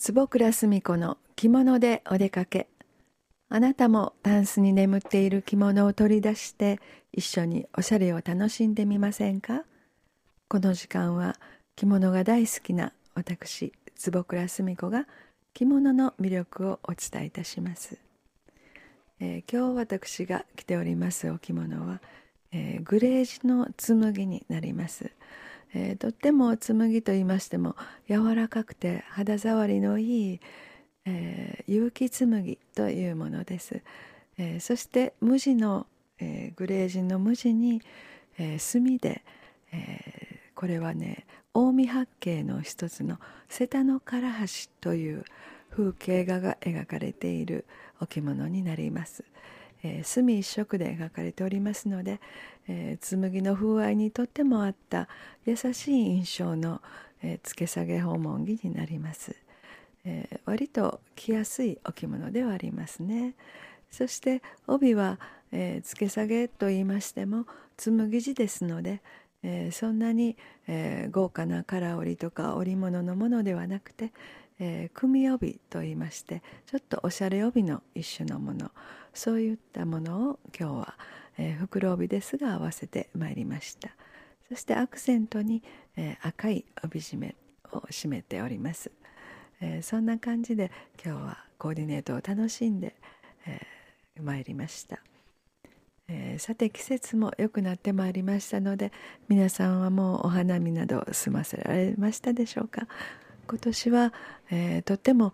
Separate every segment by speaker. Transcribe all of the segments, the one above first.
Speaker 1: 坪倉澄子の着物でお出かけ。あなたもタンスに眠っている着物を取り出して一緒におしゃれを楽しんでみませんか？この時間は着物が大好きな私坪倉澄子が着物の魅力をお伝えいたします。今日私が着ておりますお着物は、グレージュの紬になります。とっても紬と言いましても柔らかくて肌触りのいい、結城紬というものです。そして無地の、グレージュの無地に、墨で、これはね近江八景の一つの瀬田の唐橋という風景画が描かれているお着物になります。墨一色で描かれておりますので、紬の風合いにとっても合った優しい印象の、つけ下げ訪問着になります。割と着やすいお着物ではありますね。そして帯は、つけ下げと言いましても紬地ですので、そんなに、豪華な唐織とか織物のものではなくて、組帯と言いましてちょっとおしゃれ帯の一種のもの、そういったものを今日は、袋帯ですが合わせてまいりました。そしてアクセントに、赤い帯締めを締めております。そんな感じで今日はコーディネートを楽しんで、参りました。さて季節も良くなってまいりましたので、皆さんはもうお花見など済ませられましたでしょうか？今年は、とっても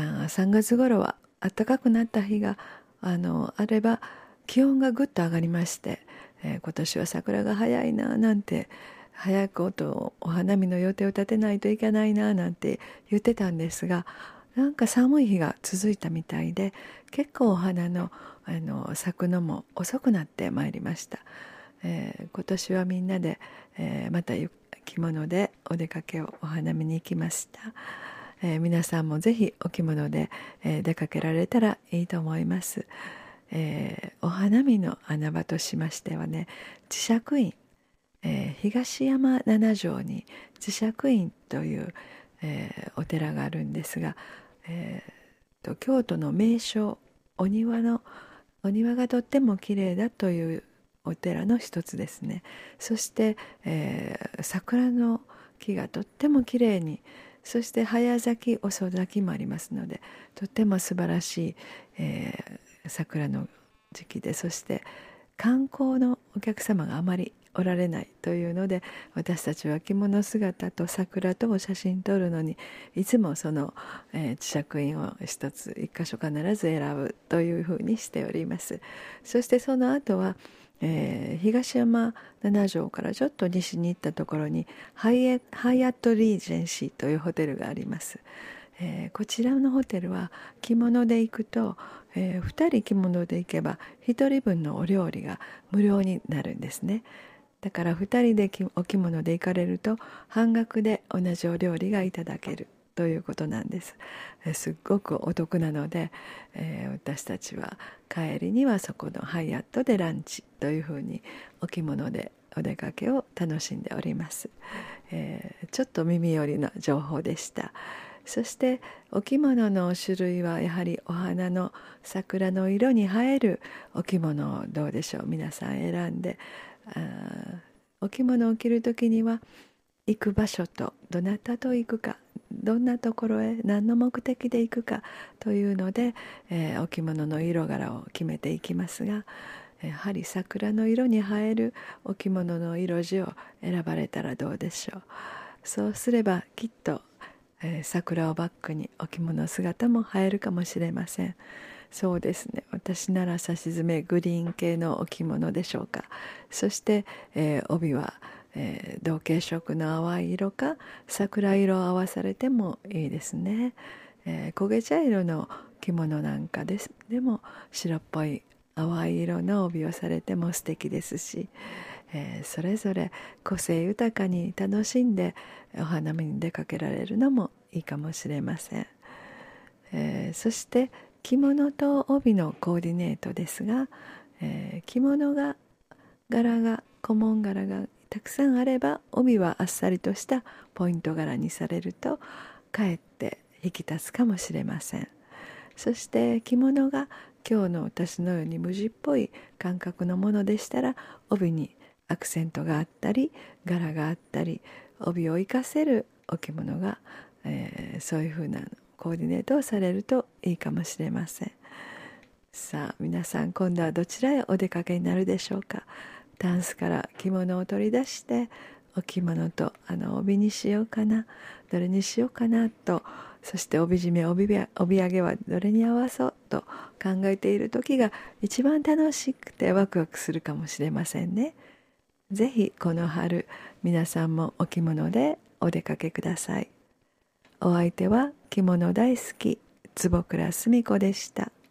Speaker 1: 3月頃は暖かくなった日があれば気温がぐっと上がりまして、今年は桜が早いななんて、早くお花見の予定を立てないといけないななんて言ってたんですが、なんか寒い日が続いたみたいで結構お花の咲くのも遅くなってまいりました。今年はみんなで、また着物でお出かけをお花見に行きました。皆さんもぜひお着物で、出かけられたらいいと思います。お花見の穴場としましてはね、智積院、東山七条に智積院という、お寺があるんですが、京都の名所、お庭がとっても綺麗だというお寺の一つですね。そして、桜の木がとっても綺麗に、そして早咲き遅咲きもありますのでとっても素晴らしい、桜の時期で、そして観光のお客様があまりおられないというので、私たちは着物姿と桜と写真撮るのにいつもその、智積院を一箇所必ず選ぶというふうにしております。そしてその後は、東山七条からちょっと西に行ったところにハイアットリージェンシーというホテルがあります。こちらのホテルは着物で行くと、2人着物で行けば1人分のお料理が無料になるんですね。だから2人でお着物で行かれると半額で同じお料理がいただけるということなんです。すっごくお得なので、私たちは帰りにはそこのハイアットでランチというふうにお着物でお出かけを楽しんでおります。ちょっと耳寄りな情報でした。そしてお着物の種類はやはりお花の桜の色に映えるお着物をどうでしょう、皆さん選んで、お着物を着るときには行く場所とどなたと行くか、どんなところへ何の目的で行くかというので、お着物の色柄を決めていきますが、やはり桜の色に映えるお着物の色地を選ばれたらどうでしょう。そうすればきっと桜をバックにお着物姿も映えるかもしれません。そうですね、私ならさしずめグリーン系のお着物でしょうか。そして、帯は、同系色の淡い色か桜色を合わされてもいいですね。焦げ茶色の着物なんかでも白っぽい淡い色の帯をされても素敵ですし、それぞれ個性豊かに楽しんでお花見に出かけられるのもいいかもしれません。そして着物と帯のコーディネートですが、着物が小紋柄がたくさんあれば帯はあっさりとしたポイント柄にされるとかえって引き立つかもしれません。そして着物が今日の私のように無地っぽい感覚のものでしたら、帯にアクセントがあったり柄があったり帯を生かせるお着物が、そういうふうなコーディネートをされるといいかもしれません。さあ皆さん、今度はどちらへお出かけになるでしょうか。タンスから着物を取り出して、お着物と帯にしようかな、どれにしようかなと、そして帯締め帯揚げはどれに合わそうと考えている時が一番楽しくてワクワクするかもしれませんね。ぜひこの春、皆さんもお着物でお出かけください。お相手は着物大好き坪倉澄子でした。